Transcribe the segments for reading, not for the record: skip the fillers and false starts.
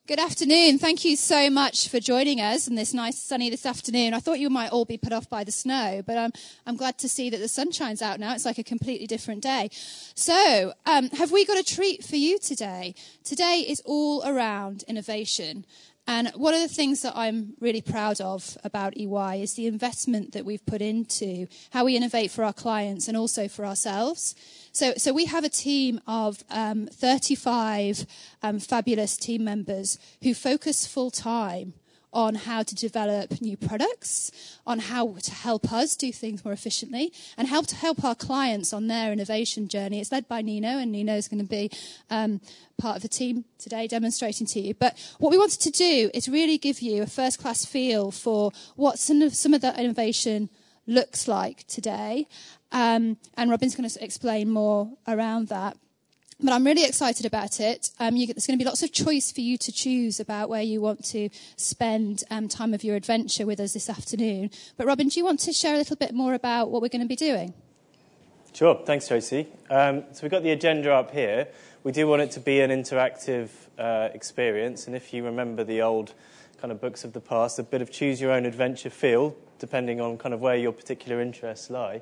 Good afternoon. Thank you so much for joining us on this nice sunny this afternoon. I thought you might all be put off by the snow, but I'm glad to see that the sun shines out now. It's like a completely different day. So, have we got a treat for you today? Today is all around innovation. And one of the things that I'm really proud of about EY is the investment that we've put into how we innovate for our clients and also for ourselves. So we have a team of 35 fabulous team members who focus full time on how to develop new products, on how to help us do things more efficiently, and help to help our clients on their innovation journey. It's led by Nino, and Nino is going to be part of the team today demonstrating to you. But what we wanted to do is really give you a first-class feel for what some of that innovation looks like today. And Robin's going to explain more around that. But I'm really excited about it. There's going to be lots of choice for you to choose about where you want to spend time of your adventure with us this afternoon. But Robin, do you want to share a little bit more about what we're going to be doing? Sure. Thanks, Tracy. So we've got the agenda up here. We do want it to be an interactive experience. And if you remember the old kind of books of the past, a bit of choose your own adventure feel, depending on kind of where your particular interests lie.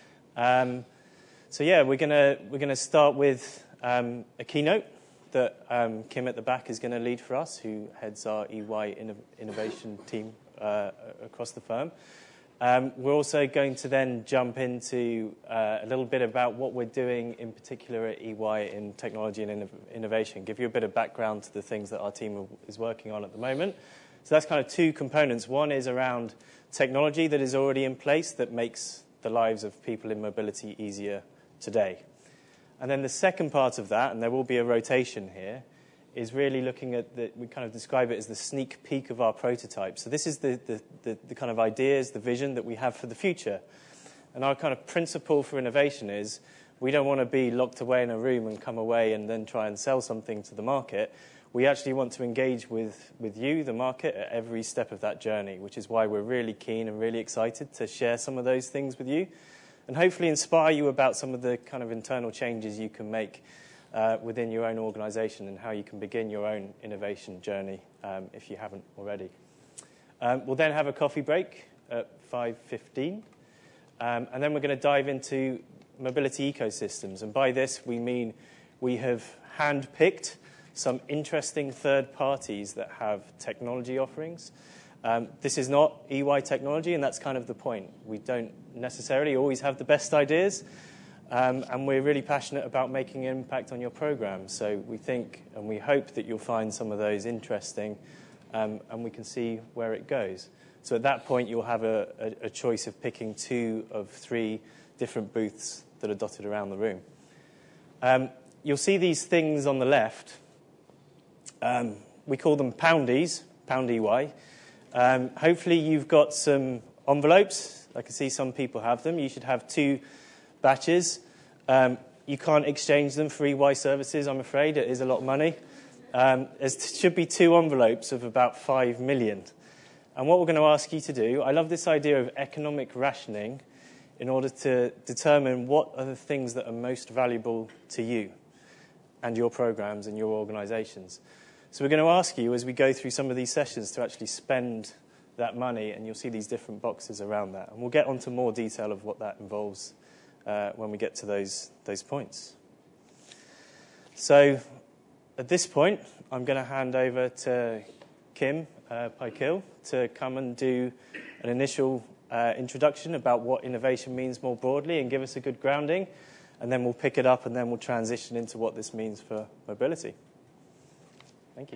We're gonna start with a keynote that Kim at the back is going to lead for us, who heads our EY innovation team across the firm. We're also going to then jump into a little bit about what we're doing in particular at EY in technology and innovation, give you a bit of background to the things that our team is working on at the moment. So that's kind of two components. One is around technology that is already in place that makes the lives of people in mobility easier today. And then the second part of that, and there will be a rotation here, is really looking at we kind of describe it as the sneak peek of our prototype. So this is the kind of ideas, the vision that we have for the future. And our kind of principle for innovation is we don't want to be locked away in a room and come away and then try and sell something to the market. We actually want to engage with you, the market, at every step of that journey, which is why we're really keen and really excited to share some of those things with you and hopefully inspire you about some of the kind of internal changes you can make within your own organisation and how you can begin your own innovation journey if you haven't already. We'll then have a coffee break at 5:15, and then we're going to dive into mobility ecosystems. And by this, we mean we have hand-picked some interesting third parties that have technology offerings. This is not EY technology, and that's kind of the point. We don't necessarily always have the best ideas, and we're really passionate about making an impact on your program. So we think and we hope that you'll find some of those interesting, and we can see where it goes. So at that point, you'll have a choice of picking 2 of 3 different booths that are dotted around the room. You'll see these things on the left. We call them Poundies, Pound EY. Hopefully you've got some envelopes. I can see some people have them. You should have 2 batches. You can't exchange them for EY services, I'm afraid. It is a lot of money. There should be 2 envelopes of about 5 million. And what we're going to ask you to do, I love this idea of economic rationing in order to determine what are the things that are most valuable to you and your programs and your organisations. So we're going to ask you as we go through some of these sessions to actually spend that money, and you'll see these different boxes around that. And we'll get onto more detail of what that involves when we get to those points. So at this point, I'm going to hand over to Kim Pykill to come and do an initial introduction about what innovation means more broadly and give us a good grounding. And then we'll pick it up and then we'll transition into what this means for mobility. Thank you.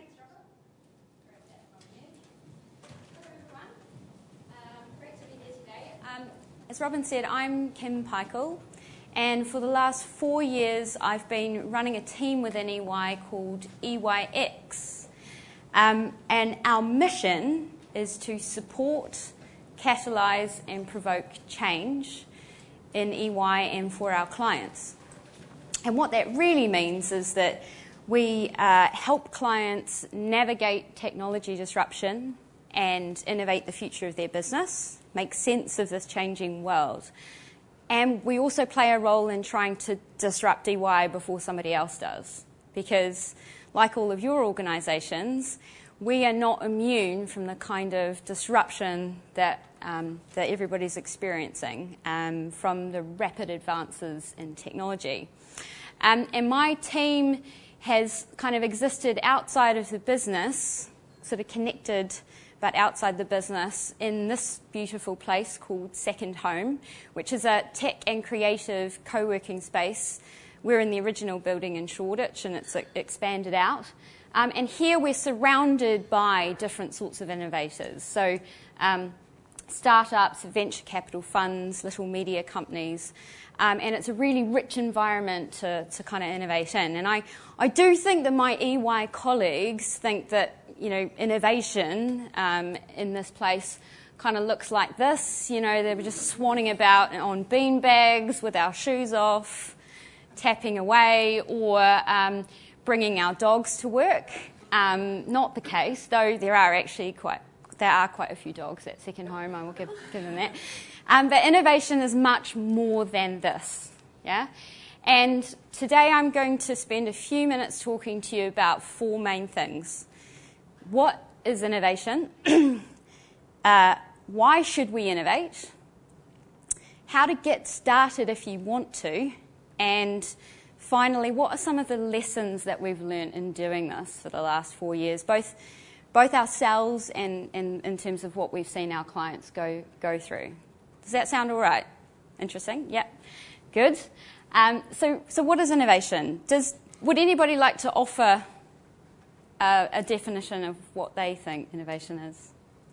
Great to be here today. As Robin said, I'm Kim Pykill, and for the last 4 years I've been running a team within EY called EYX. And our mission is to support, catalyse and provoke change in EY and for our clients. And what that really means is that we help clients navigate technology disruption and innovate the future of their business, make sense of this changing world. And we also play a role in trying to disrupt EY before somebody else does. Because like all of your organisations, we are not immune from the kind of disruption that everybody's experiencing from the rapid advances in technology. And my team has kind of existed outside of the business, sort of connected but outside the business, in this beautiful place called Second Home, which is a tech and creative co-working space. We're in the original building in Shoreditch, and it's expanded out. And here we're surrounded by different sorts of innovators. So startups, venture capital funds, little media companies. And it's a really rich environment to kind of innovate in. And I do think that my EY colleagues think that, you know, innovation in this place kind of looks like this. You know, they were just swanning about on beanbags with our shoes off, tapping away, or bringing our dogs to work. Not the case, though there are quite a few dogs at Second Home, I will give them that. But innovation is much more than this, yeah? And today I'm going to spend a few minutes talking to you about four main things. What is innovation? Why should we innovate? How to get started if you want to? And finally, what are some of the lessons that we've learned in doing this for the last 4 years, both ourselves and in terms of what we've seen our clients go through? Does that sound all right? Interesting? Yeah. Good. So what is innovation? Would anybody like to offer a definition of what they think innovation is?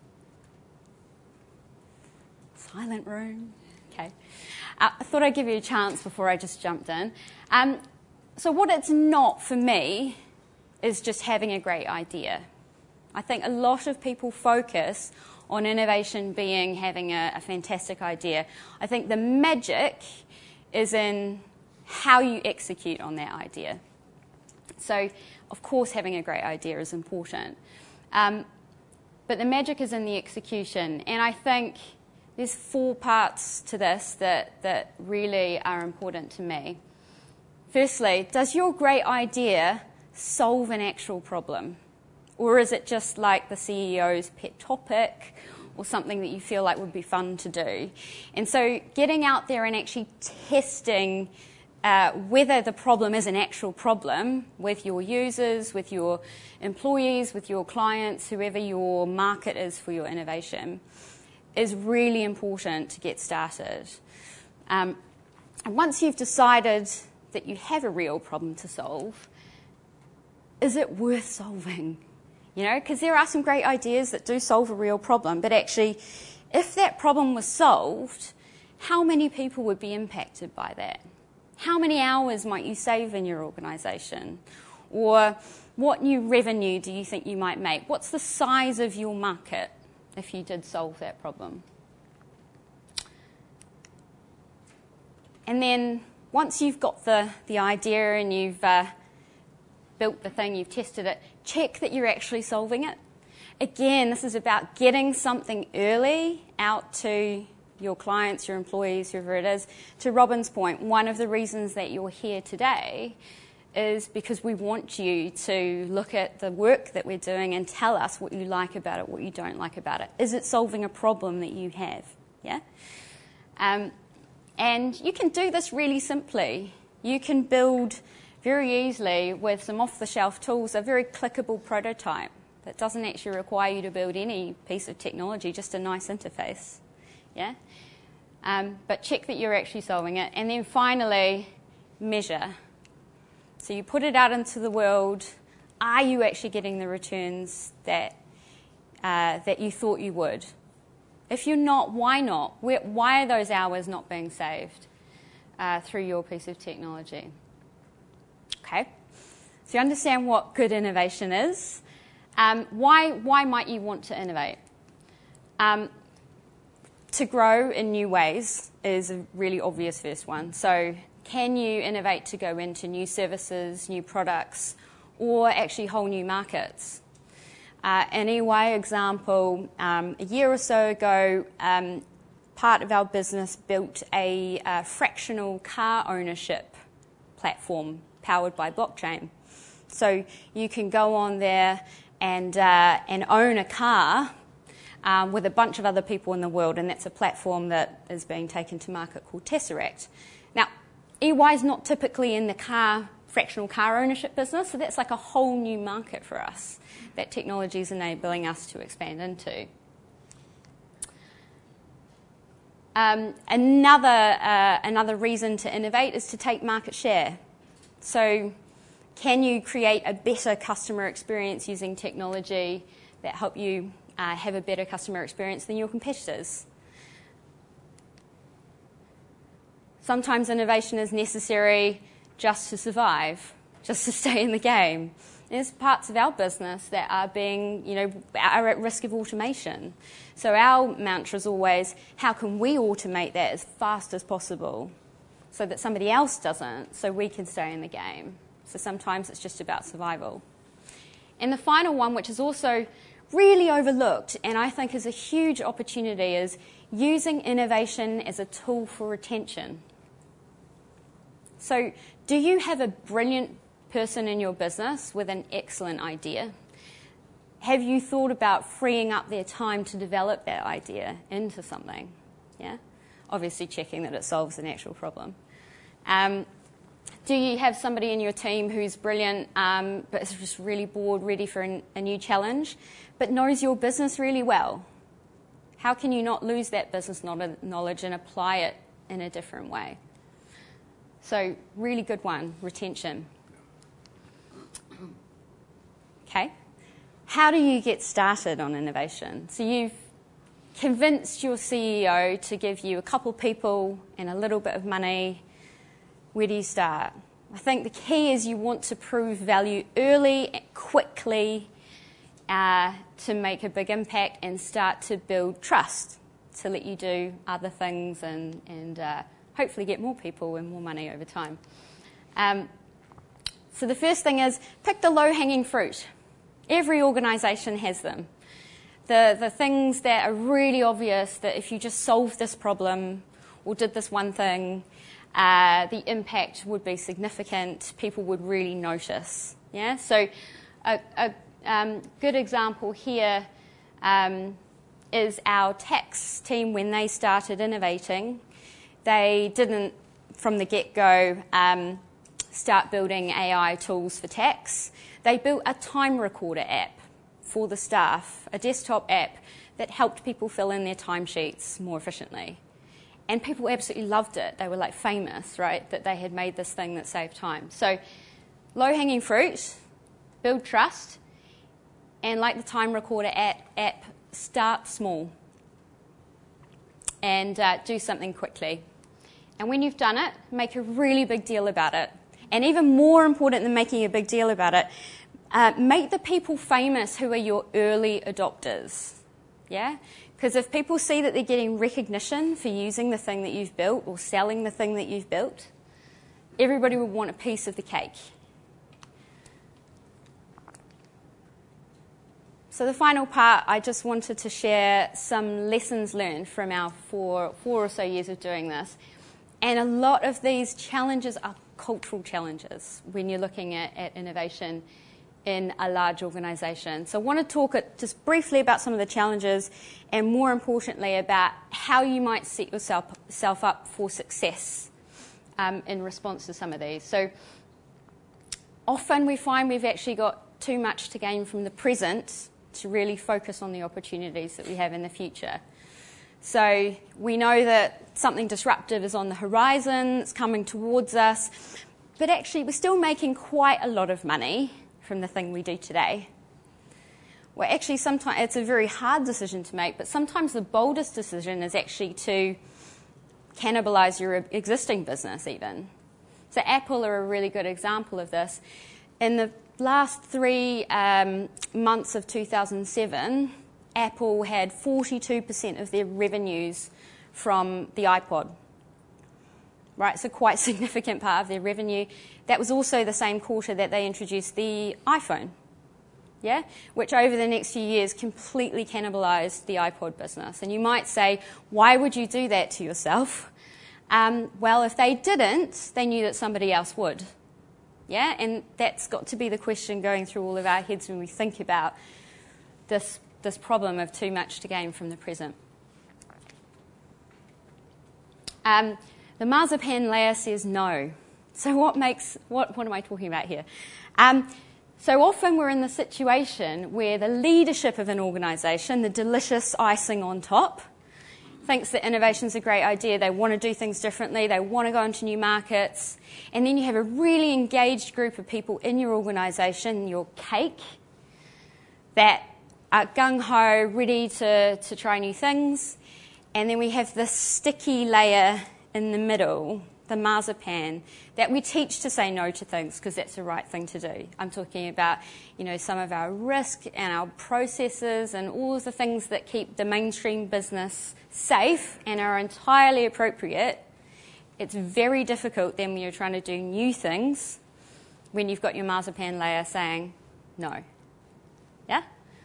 Silent room. Okay. I thought I'd give you a chance before I just jumped in. So what it's not for me is just having a great idea. I think a lot of people focus on innovation being having a fantastic idea. I think the magic is in how you execute on that idea. So, of course, having a great idea is important. But the magic is in the execution. And I think there's four parts to this that really are important to me. Firstly, does your great idea solve an actual problem? Or is it just like the CEO's pet topic or something that you feel like would be fun to do? And so getting out there and actually testing whether the problem is an actual problem with your users, with your employees, with your clients, whoever your market is for your innovation, is really important to get started. And once you've decided that you have a real problem to solve, is it worth solving? You know, because there are some great ideas that do solve a real problem, but actually, if that problem was solved, how many people would be impacted by that? How many hours might you save in your organisation? Or what new revenue do you think you might make? What's the size of your market if you did solve that problem? And then once you've got the idea and you've built the thing, you've tested it, check that you're actually solving it. Again, this is about getting something early out to your clients, your employees, whoever it is. To Robin's point, one of the reasons that you're here today is because we want you to look at the work that we're doing and tell us what you like about it, what you don't like about it. Is it solving a problem that you have? Yeah? And you can do this really simply. You can build very easily with some off-the-shelf tools a very clickable prototype that doesn't actually require you to build any piece of technology, just a nice interface. Yeah? But check that you're actually solving it. And then finally, measure. So you put it out into the world. Are you actually getting the returns that you thought you would? If you're not, why not? Why are those hours not being saved through your piece of technology? Okay. So you understand what good innovation is. Why might you want to innovate? To grow in new ways is a really obvious first one. So can you innovate to go into new services, new products, or actually whole new markets? An EY example, a year or so ago, part of our business built a fractional car ownership platform powered by blockchain. So you can go on there and own a car with a bunch of other people in the world, and that's a platform that is being taken to market called Tesseract. Now, EY is not typically in the fractional car ownership business, so that's like a whole new market for us that technology is enabling us to expand into. Another reason to innovate is to take market share. So can you create a better customer experience using technology that help you have a better customer experience than your competitors? Sometimes innovation is necessary just to survive, just to stay in the game. There's parts of our business that are are at risk of automation. So our mantra is always, how can we automate that as fast as possible so that somebody else doesn't, so we can stay in the game? So sometimes it's just about survival. And the final one, which is also really overlooked, and I think is a huge opportunity, is using innovation as a tool for retention. So do you have a brilliant person in your business with an excellent idea? Have you thought about freeing up their time to develop that idea into something? Yeah? Obviously checking that it solves an actual problem. Do you have somebody in your team who's brilliant but is just really bored, ready for a new challenge, but knows your business really well? How can you not lose that business knowledge and apply it in a different way? So really good one, retention. Okay. How do you get started on innovation? So you've convinced your CEO to give you a couple people and a little bit of money. Where do you start? I think the key is you want to prove value early, quickly, to make a big impact and start to build trust to let you do other things and hopefully get more people and more money over time. So the first thing is pick the low-hanging fruit. Every organisation has them. The things that are really obvious, that if you just solved this problem or did this one thing, the impact would be significant. People would really notice. Yeah. So a good example here is our tax team. When they started innovating, they didn't, from the get-go, start building AI tools for tax. They built a time recorder app for the staff, a desktop app that helped people fill in their timesheets more efficiently. And people absolutely loved it. They were like famous, right, that they had made this thing that saved time. So low-hanging fruit, build trust, and like the time recorder app, start small and do something quickly. And when you've done it, make a really big deal about it. And even more important than making a big deal about it, make the people famous who are your early adopters. Yeah? Because if people see that they're getting recognition for using the thing that you've built or selling the thing that you've built, everybody will want a piece of the cake. So the final part, I just wanted to share some lessons learned from our four or so years of doing this. And a lot of these challenges are cultural challenges when you're looking at innovation in a large organisation. So I want to talk just briefly about some of the challenges and more importantly about how you might set yourself up for success in response to some of these. So often we find we've actually got too much to gain from the present to really focus on the opportunities that we have in the future. So we know that something disruptive is on the horizon, it's coming towards us, but actually we're still making quite a lot of money from the thing we do today. Well, actually, sometimes it's a very hard decision to make, but sometimes the boldest decision is actually to cannibalize your existing business even. So Apple are a really good example of this. In the last 3 months of 2007, Apple had 42% of their revenues from the iPod. Right, so quite a significant part of their revenue. That was also the same quarter that they introduced the iPhone, yeah, which over the next few years completely cannibalized the iPod business. And you might say, why would you do that to yourself? Well, if they didn't, they knew that somebody else would. Yeah, and that's got to be the question going through all of our heads when we think about this problem of too much to gain from the present. The marzipan layer says no. So what am I talking about here? So often we're in the situation where the leadership of an organisation, the delicious icing on top, thinks that innovation's a great idea. They want to do things differently. They want to go into new markets. And then you have a really engaged group of people in your organisation, your cake, that are gung-ho, ready to try new things. And then we have this sticky layer in the middle, the marzipan, that we teach to say no to things because that's the right thing to do. I'm talking about, some of our risk and our processes and all of the things that keep the mainstream business safe and are entirely appropriate. It's very difficult then when you're trying to do new things when you've got your marzipan layer saying no. Yeah?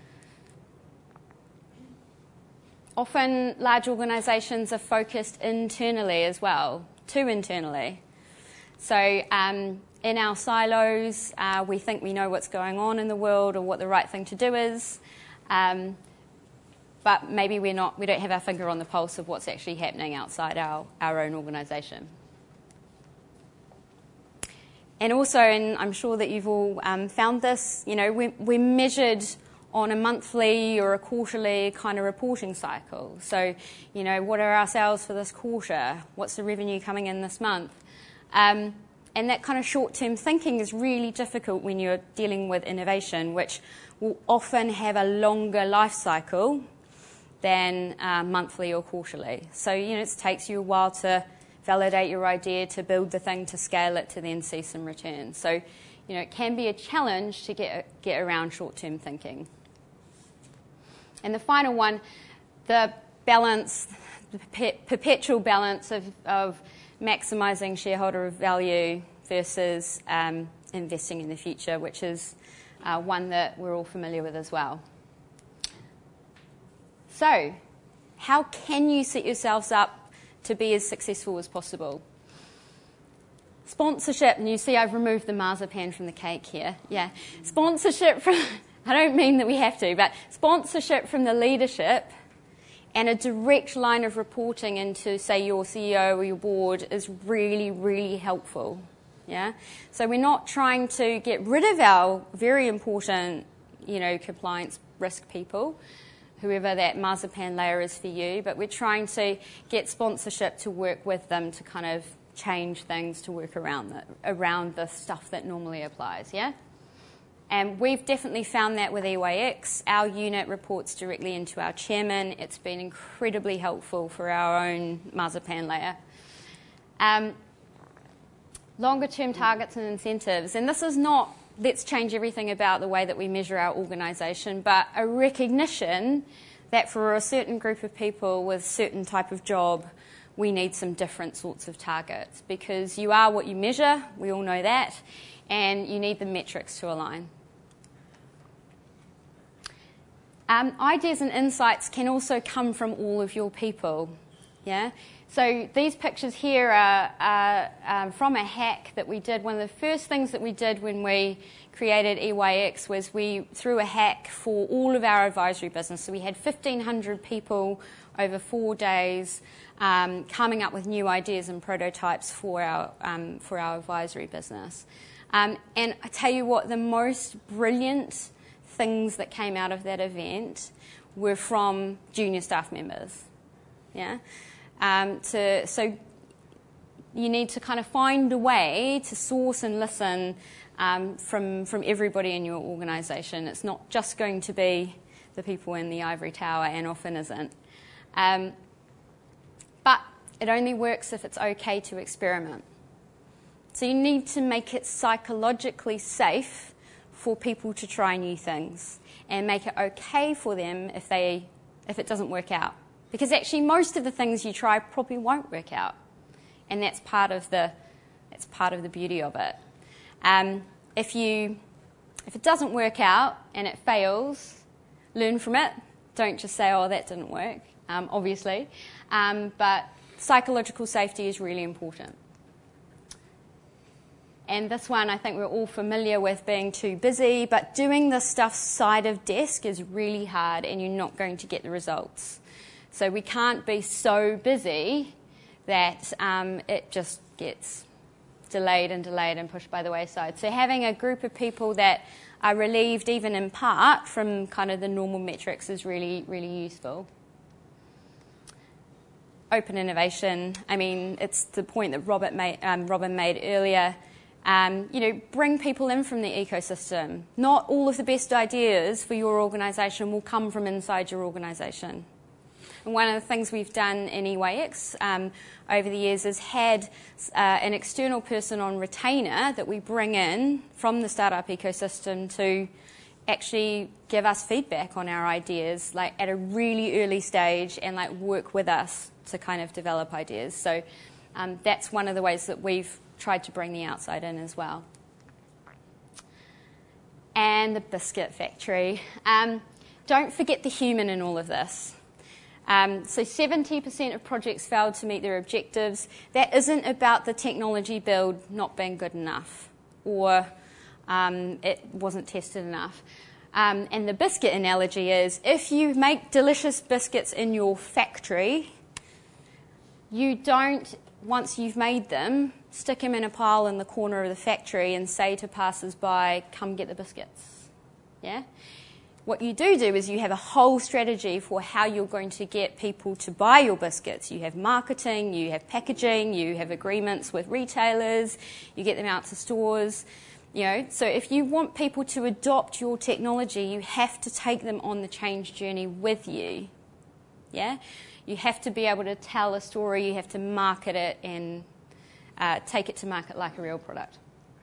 Often large organisations are focused internally as well, too internally. So in our silos, we think we know what's going on in the world or what the right thing to do is, but maybe we don't have our finger on the pulse of what's actually happening outside our own organisation. And also, and I'm sure that you've all found this, we're measured on a monthly or a quarterly kind of reporting cycle. So, what are our sales for this quarter? What's the revenue coming in this month? And that kind of short-term thinking is really difficult when you're dealing with innovation, which will often have a longer life cycle than monthly or quarterly. So, it takes you a while to validate your idea, to build the thing, to scale it, to then see some return. So, it can be a challenge to get around short-term thinking. And the final one, the balance, the perpetual balance of maximising shareholder value versus investing in the future, which is one that we're all familiar with as well. So, how can you set yourselves up to be as successful as possible? Sponsorship, and you see I've removed the marzipan from the cake here. Yeah, sponsorship from... I don't mean that we have to, but sponsorship from the leadership and a direct line of reporting into, say, your CEO or your board is really, really helpful. Yeah? So we're not trying to get rid of our very important, compliance risk people, whoever that marzipan layer is for you, but we're trying to get sponsorship to work with them to kind of change things to work around the stuff that normally applies, yeah? And we've definitely found that with EYX. Our unit reports directly into our chairman. It's been incredibly helpful for our own marzipan layer. Longer-term targets and incentives. And this is not, let's change everything about the way that we measure our organisation, but a recognition that for a certain group of people with a certain type of job, we need some different sorts of targets. Because you are what you measure, we all know that, and you need the metrics to align. Ideas and insights can also come from all of your people. Yeah. So these pictures here are from a hack that we did. One of the first things that we did when we created EYX was we threw a hack for all of our advisory business. So we had 1,500 people over 4 days coming up with new ideas and prototypes for our advisory business. And I tell you what, the most brilliant things that came out of that event were from junior staff members. Yeah. So you need to kind of find a way to source and listen from everybody in your organisation. It's not just going to be the people in the ivory tower, and often isn't. But it only works if it's okay to experiment. So you need to make it psychologically safe for people to try new things and make it okay for them if it doesn't work out. Because actually most of the things you try probably won't work out. And that's part of the beauty of it. If it doesn't work out and it fails, learn from it. Don't just say, oh, that didn't work, obviously. But psychological safety is really important. And this one I think we're all familiar with, being too busy, but doing this stuff side of desk is really hard and you're not going to get the results. So we can't be so busy that it just gets delayed and pushed by the wayside. So having a group of people that are relieved even in part from kind of the normal metrics is really, really useful. Open innovation, I mean, it's the point that Robin made earlier. Bring people in from the ecosystem. Not all of the best ideas for your organisation will come from inside your organisation. And one of the things we've done in EYX over the years is had an external person on retainer that we bring in from the startup ecosystem to actually give us feedback on our ideas, like at a really early stage, and like work with us to kind of develop ideas. So that's one of the ways that we've tried to bring the outside in as well. And the biscuit factory. Don't forget the human in all of this. So 70% of projects failed to meet their objectives. That isn't about the technology build not being good enough or it wasn't tested enough. And the biscuit analogy is, if you make delicious biscuits in your factory, you don't, once you've made them, stick them in a pile in the corner of the factory and say to passers-by, come get the biscuits. Yeah? What you do is you have a whole strategy for how you're going to get people to buy your biscuits. You have marketing, you have packaging, you have agreements with retailers, you get them out to stores. So if you want people to adopt your technology, you have to take them on the change journey with you. Yeah? You have to be able to tell a story, you have to market it and take it to market like a real product.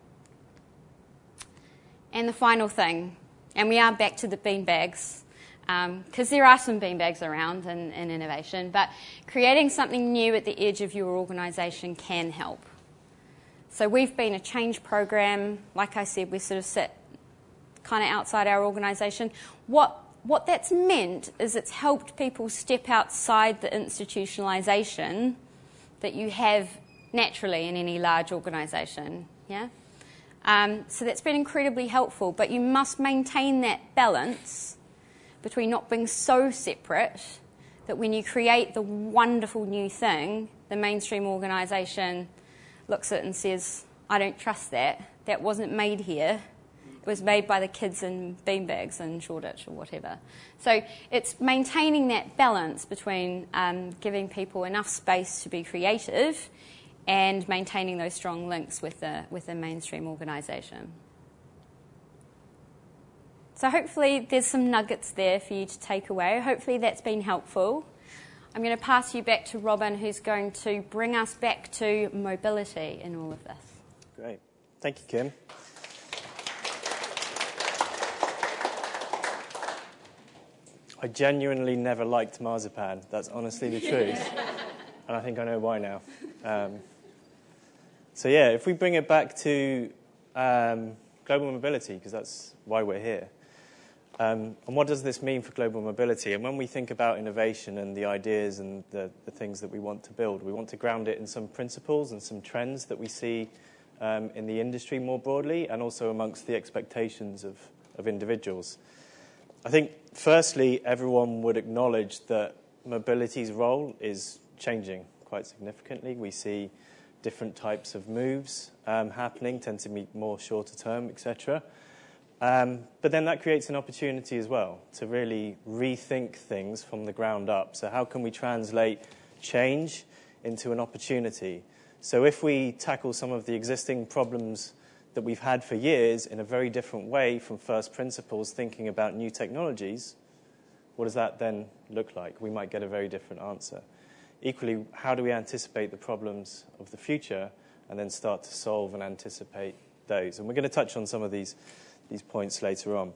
And the final thing, and we are back to the beanbags, because there are some beanbags around in innovation, but creating something new at the edge of your organisation can help. So we've been a change program. Like I said, we sort of sit kind of outside our organisation. What that's meant is it's helped people step outside the institutionalisation that you have naturally in any large organisation. Yeah? So that's been incredibly helpful, but you must maintain that balance between not being so separate that when you create the wonderful new thing, the mainstream organisation looks at it and says, I don't trust that. That wasn't made here. It was made by the kids in beanbags in Shoreditch or whatever. So it's maintaining that balance between giving people enough space to be creative and maintaining those strong links with the mainstream organisation. So hopefully there's some nuggets there for you to take away. Hopefully that's been helpful. I'm going to pass you back to Robin, who's going to bring us back to mobility in all of this. Great. Thank you, Kim. I genuinely never liked marzipan. That's honestly the truth. And I think I know why now. So yeah, if we bring it back to global mobility, because that's why we're here. And what does this mean for global mobility? And when we think about innovation and the ideas and the things that we want to build, we want to ground it in some principles and some trends that we see in the industry more broadly, and also amongst the expectations of individuals. I think, firstly, everyone would acknowledge that mobility's role is changing quite significantly. We see different types of moves happening, tend to be more shorter term, etc. But then that creates an opportunity as well to really rethink things from the ground up. So how can we translate change into an opportunity? So if we tackle some of the existing problems that we've had for years in a very different way from first principles, thinking about new technologies, what does that then look like? We might get a very different answer. Equally, how do we anticipate the problems of the future and then start to solve and anticipate those? And we're going to touch on some of these points later on.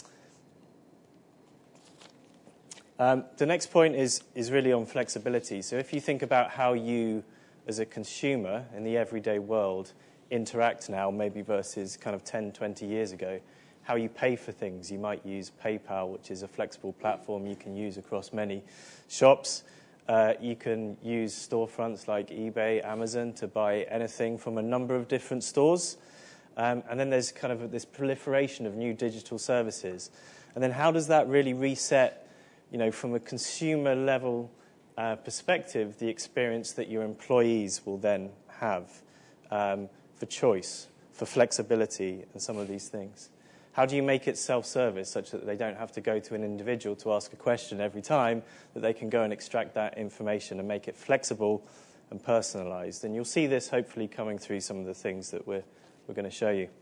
The next point is really on flexibility. So if you think about how you, as a consumer in the everyday world, interact now, maybe versus kind of 10, 20 years ago, how you pay for things. You might use PayPal, which is a flexible platform you can use across many shops. You can use storefronts like eBay, Amazon to buy anything from a number of different stores. And then there's kind of this proliferation of new digital services. And then how does that really reset, from a consumer level perspective, the experience that your employees will then have for choice, for flexibility, and some of these things? How do you make it self-service such that they don't have to go to an individual to ask a question every time, that they can go and extract that information and make it flexible and personalized? And you'll see this hopefully coming through some of the things that we're going to show you.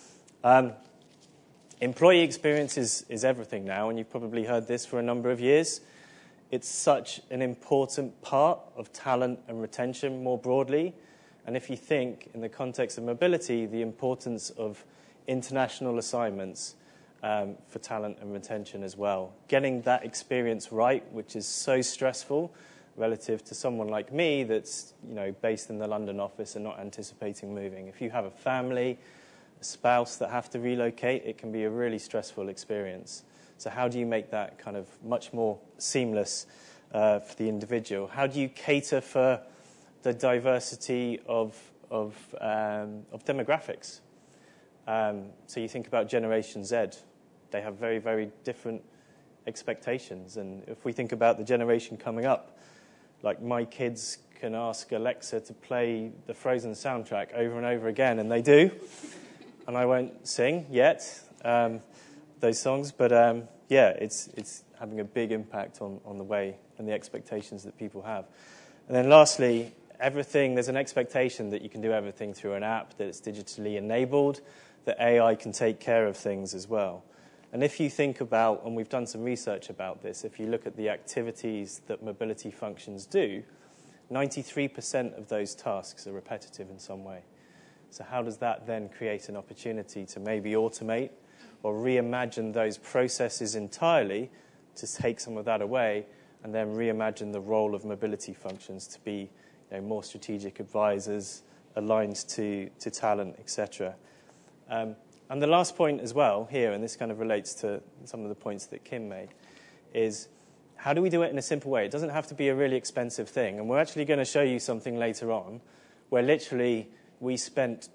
Employee experience is everything now, and you've probably heard this for a number of years. It's such an important part of talent and retention more broadly. And if you think, in the context of mobility, the importance of international assignments for talent and retention as well. Getting that experience right, which is so stressful relative to someone like me that's based in the London office and not anticipating moving. If you have a family, a spouse that have to relocate, it can be a really stressful experience. So how do you make that kind of much more seamless for the individual? How do you cater for the diversity of demographics? So you think about Generation Z. They have very, very different expectations. And if we think about the generation coming up, like my kids can ask Alexa to play the Frozen soundtrack over and over again, and they do. And I won't sing yet those songs, but it's having a big impact on the way and the expectations that people have. And then lastly, there's an expectation that you can do everything through an app, that it's digitally enabled, that AI can take care of things as well. And if you think about, and we've done some research about this, if you look at the activities that mobility functions do, 93% of those tasks are repetitive in some way. So how does that then create an opportunity to maybe automate or reimagine those processes entirely to take some of that away, and then reimagine the role of mobility functions to be more strategic advisors, aligned to talent, etc. And the last point as well here, and this kind of relates to some of the points that Kim made, is how do we do it in a simple way? It doesn't have to be a really expensive thing. And we're actually going to show you something later on where literally we spent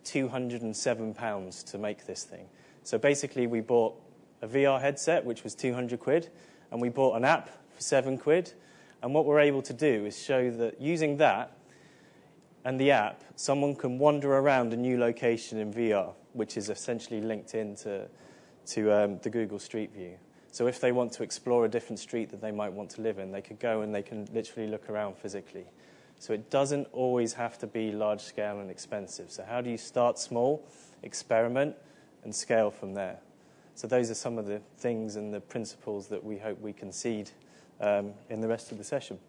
£207 to make this thing. So basically we bought a VR headset, which was 200 quid, and we bought an app for 7 quid. And what we're able to do is show that using that and the app, someone can wander around a new location in VR, which is essentially linked into the Google Street View. So if they want to explore a different street that they might want to live in, they could go and they can literally look around physically. So it doesn't always have to be large scale and expensive. So how do you start small, experiment, and scale from there? So those are some of the things and the principles that we hope we can seed in the rest of the session.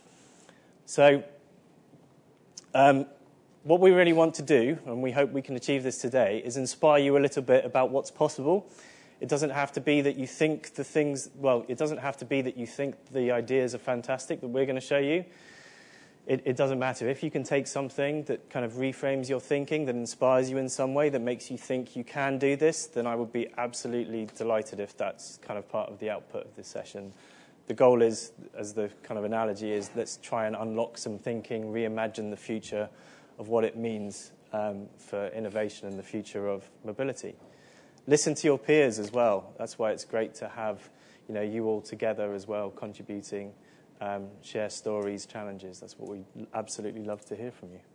So what we really want to do, and we hope we can achieve this today, is inspire you a little bit about what's possible. It doesn't have to be that you think it doesn't have to be that you think the ideas are fantastic that we're going to show you. It doesn't matter. If you can take something that kind of reframes your thinking, that inspires you in some way, that makes you think you can do this, then I would be absolutely delighted if that's kind of part of the output of this session. The goal is, as the kind of analogy is, let's try and unlock some thinking, reimagine the future of what it means for innovation and the future of mobility. Listen to your peers as well. That's why it's great to have you all together as well, contributing, share stories, challenges. That's what we absolutely love to hear from you.